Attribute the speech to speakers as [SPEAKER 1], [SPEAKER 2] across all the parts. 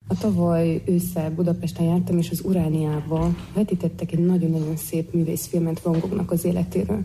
[SPEAKER 1] Tavaly ősszel Budapesten jártam, és az Urániában vetítettek egy nagyon-nagyon szép művészfilmet Van Goghnak az életéről.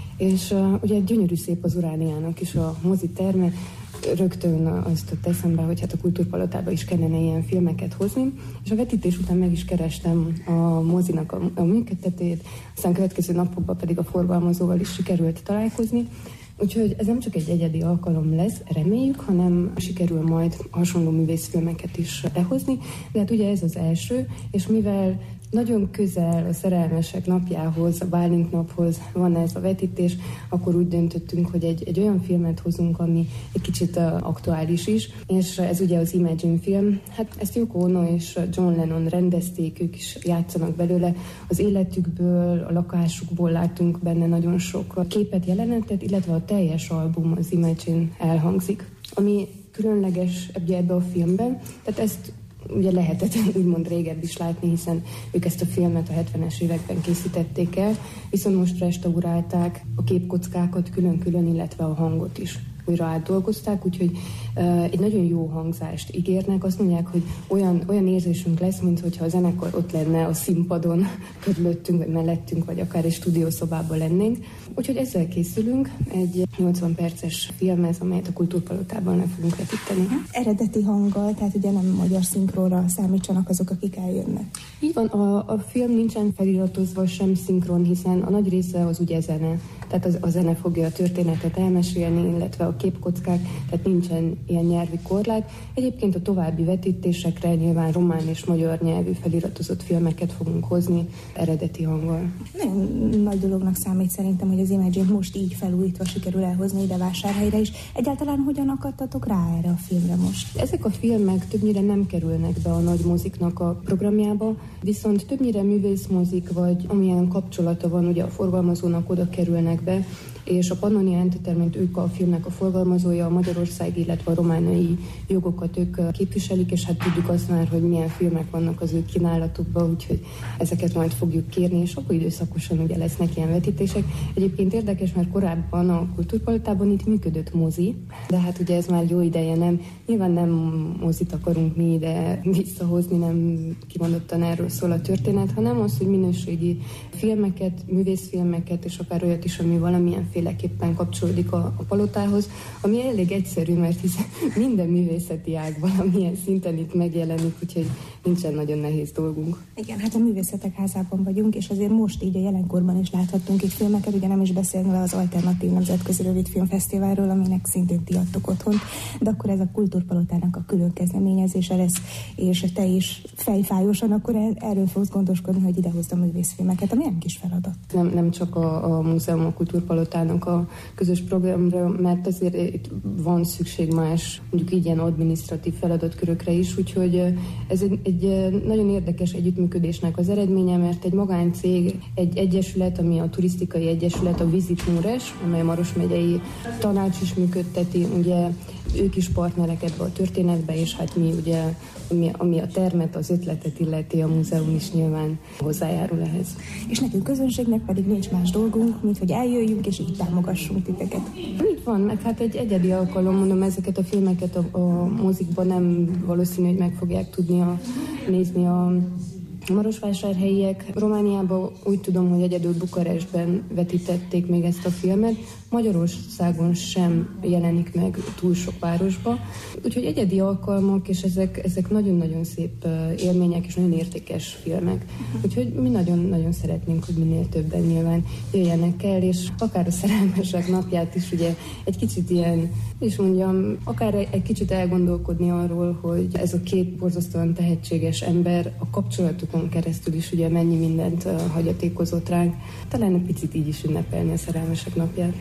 [SPEAKER 1] És ugye gyönyörű szép az Urániának is a moziterme, rögtön azt jött eszembe, hogy hát a Kultúrpalotába is kellene ilyen filmeket hozni, és a vetítés után meg is kerestem a mozinak a működtetőjét, aztán következő napokban pedig a forgalmazóval is sikerült találkozni. Úgyhogy ez nem csak egy egyedi alkalom lesz, reméljük, hanem sikerül majd hasonló művészfilmeket is lehozni, de hát ugye ez az első, és mivel nagyon közel a szerelmesek napjához, a Bálint naphoz van ez a vetítés, akkor úgy döntöttünk, hogy egy olyan filmet hozunk, ami egy kicsit aktuális is, és ez ugye az Imagine film. Hát ezt Yoko Ono és John Lennon rendezték, ők is játszanak belőle. Az életükből, a lakásukból látunk benne nagyon sok képet, jelenetet, illetve a teljes album, az Imagine elhangzik. Ami különleges ebbe a filmben, tehát ezt ugye lehetett úgymond régebb is látni, hiszen ők ezt a filmet a 70-es években készítették el, viszont most restaurálták a képkockákat külön-külön, illetve a hangot is újra átdolgozták, úgyhogy egy nagyon jó hangzást ígérnek. Azt mondják, hogy olyan érzésünk lesz, mintha a zenekar ott lenne a színpadon, körülöttünk, vagy mellettünk, vagy akár egy stúdiószobában lennénk. Úgyhogy ezzel készülünk. Egy 80 perces film ez, amelyet a Kultúrpalotában le fogunk vetíteni.
[SPEAKER 2] Eredeti hanggal, tehát ugye nem magyar szinkronra számítsanak azok, akik eljönnek.
[SPEAKER 1] Így van, a film nincsen feliratozva sem szinkron, hiszen a nagy része az ugye zene. Tehát a zene fogja a történetet elmesélni, illetve a képkockák, tehát nincsen ilyen nyelvi korlát. Egyébként a további vetítésekre nyilván román és magyar nyelvű feliratozott filmeket fogunk hozni eredeti hanggal.
[SPEAKER 2] Nagyon nagy dolognak számít szerintem, hogy az Imagine most így felújítva sikerül elhozni ide Vásárhelyre is. Egyáltalán hogyan akadtatok rá erre a filmre most?
[SPEAKER 1] Ezek a filmek többnyire nem kerülnek be a nagy moziknak a programjába, viszont többnyire művészmozik, vagy amilyen kapcsolata van ugye a forgalmazónak, oda kerülnek be, és a Pannonia Entertainment, ők a filmnek a forgalmazója, a magyarországi, illetve a romániai jogokat ők képviselik, és hát tudjuk azt már, hogy milyen filmek vannak az ő kínálatukban, úgyhogy ezeket majd fogjuk kérni, és akkor időszakosan ugye lesznek ilyen vetítések. Egyébként érdekes, mert korábban a Kultúrpalotában itt működött mozi, de hát ugye ez már jó ideje nem, nyilván nem mozit akarunk mi ide visszahozni, nem kimondottan erről szól a történet, hanem az, hogy minőségi filmeket, művészfilmeket, és akár olyat is, ami valamilyen féleképpen kapcsolódik a palotához, ami elég egyszerű, mert hiszen minden művészeti ág valamilyen szinten itt megjelenik, úgyhogy nincsen nagyon nehéz dolgunk.
[SPEAKER 2] Igen, hát a Művészetek Házában vagyunk, és azért most így a jelenkorban is láthattunk itt filmeket, ugye nem is beszélve az Alternatív Nemzetközi Rövidfilmfesztiválról, aminek szintén ti adtok otthont, de akkor ez a Kultúrpalotának a külön kezdeményezése lesz, és te is fejfájósan akkor erről fogsz gondoskodni, hogy idehozd a művészfilmeket, ami nem kis feladat.
[SPEAKER 1] Nem csak a múzeum, a Kultúrpalotának a közös programra, mert azért itt van szükség más, mondjuk így ilyen adminisztratív feladatkörökre is, úgyhogy ez egy nagyon érdekes együttműködésnek az eredménye, mert egy magáncég, egy egyesület, ami a turisztikai egyesület, a Visit Móres, amely a Maros megyei tanács is működteti, ugye ők is partnerek ebbe a történetbe, és hát mi ugye, ami a termet, az ötletet illeti, a múzeum is nyilván hozzájárul ehhez.
[SPEAKER 2] És nekünk közönségnek pedig nincs más dolgunk, mint hogy eljöjjünk, és így támogassunk titeket.
[SPEAKER 1] Így van, meg hát egy egyedi alkalom, mondom, ezeket a filmeket a mozikban nem valószínű, hogy meg fogják tudni nézni a marosvásárhelyiek. Romániában úgy tudom, hogy egyedül Bukarestben vetítették még ezt a filmet. Magyarországon sem jelenik meg túl sok városba. Úgyhogy egyedi alkalmak, és ezek nagyon-nagyon szép élmények, és nagyon értékes filmek. Úgyhogy mi nagyon-nagyon szeretnénk, hogy minél többen nyilván jöjjenek el, és akár a szerelmesek napját is ugye egy kicsit ilyen, és mondjam, akár egy kicsit elgondolkodni arról, hogy ez a két borzasztóan tehetséges ember a kapcsolatukon keresztül is ugye mennyi mindent hagyatékozott ránk. Talán egy picit így is ünnepelni a szerelmesek napját.